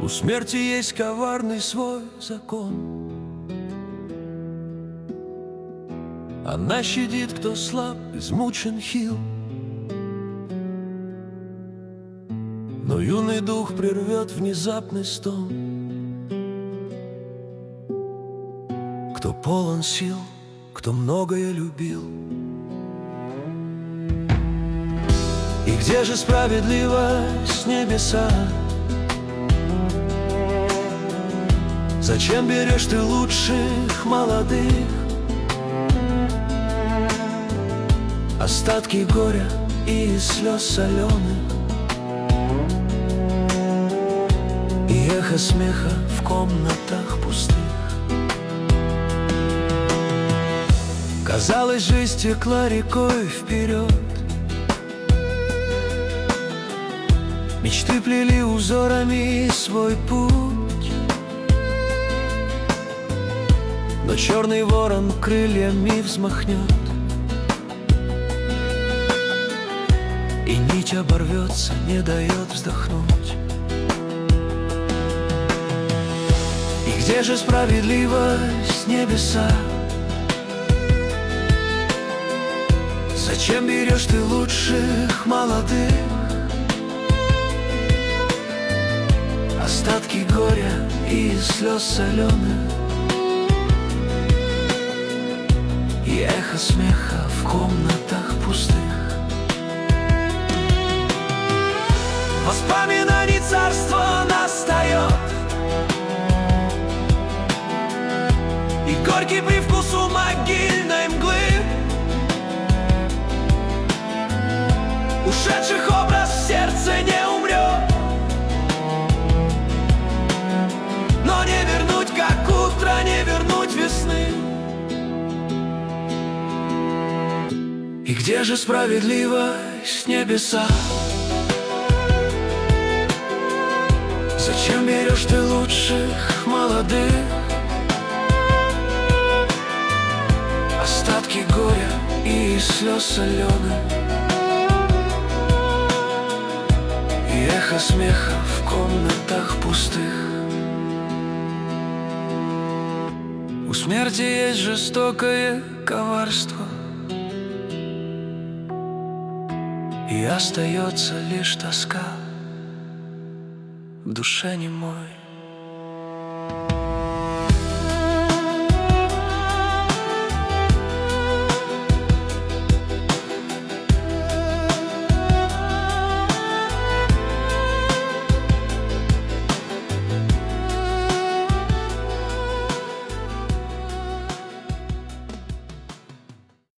У смерти есть коварный свой закон. Она щадит, кто слаб, измучен, хил. Но юный дух прервет внезапный стон. Кто полон сил, кто многое любил. И где же справедливость небеса? Зачем берешь ты лучших молодых? Остатки горя и слез соленых, и эхо смеха в комнатах пустых. Казалось, жизнь текла рекой вперед. Мечты плели узорами свой путь. Но черный ворон крыльями взмахнет, и нить оборвется, не дает вздохнуть. И где же справедливость небеса? Зачем берешь ты лучших молодых? Остатки горя и слез соленых, и эхо смеха в комнатах пустых. Воспоминаний царство настает, и горький привкус у могильной мглы. Ушедших образ в сердце не умрет, но не вернуть, как утро, не вернуть весны. И где же справедливость небеса? Зачем берешь ты лучших молодых? Остатки горя и слез соленых, и эхо смеха в комнатах пустых. У смерти есть жестокое коварство, и остается лишь тоска в душе немой.